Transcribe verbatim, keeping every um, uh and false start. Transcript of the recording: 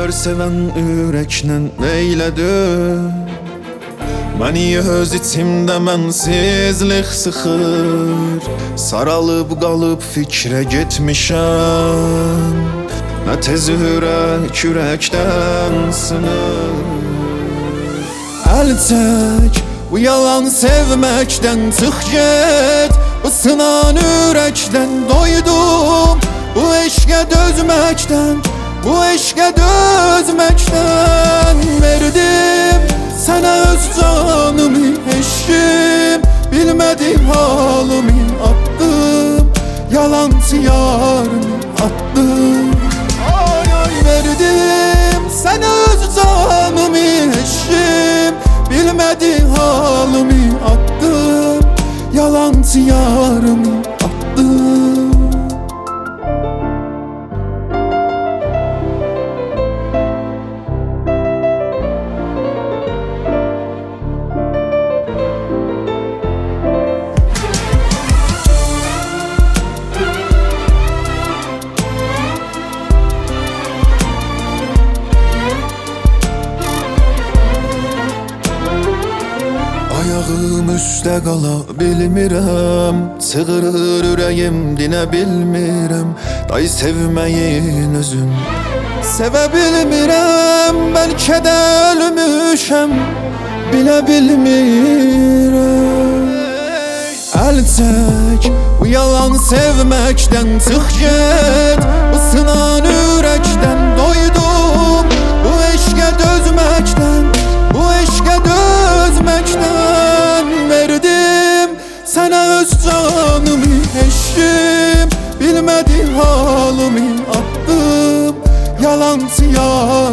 Gör seven ürəklə neylədir? Məni öz içimdə mənsizlik sıxır. Saralıb qalıb fikrə getmişəm. Nə tez ürək ürəkdən sınır. Əl çək, bu yalan sevməkdən çıx get. Bu sınan ürəkdən doydum. Bu eşqə dözməkdən, bu eşqə dözməkdən verdim sənə öz canımı, eşqim. Bilmədim halımı attım, yalancı yarımı attım. Ay ay verdim sənə öz canımı, eşqim. Bilmədim halımı attım, yalancı yarımı attım. Ayağım üstə qala bilmirəm, çığırır ürəyim dinə bilmirəm. Day sevməyin özün sevə bilmirəm, bəlkə də ölmüşəm bilə bilmirəm. Əl çək, bu yalan sevməkdən çıx get. Bu sınan ürəkdən doydum, bu eşqə dözməkdən, bu eşqə dözməkdən verdim sənə öz canımı, eşqim. Bilmədi halımı attım, yalancı yar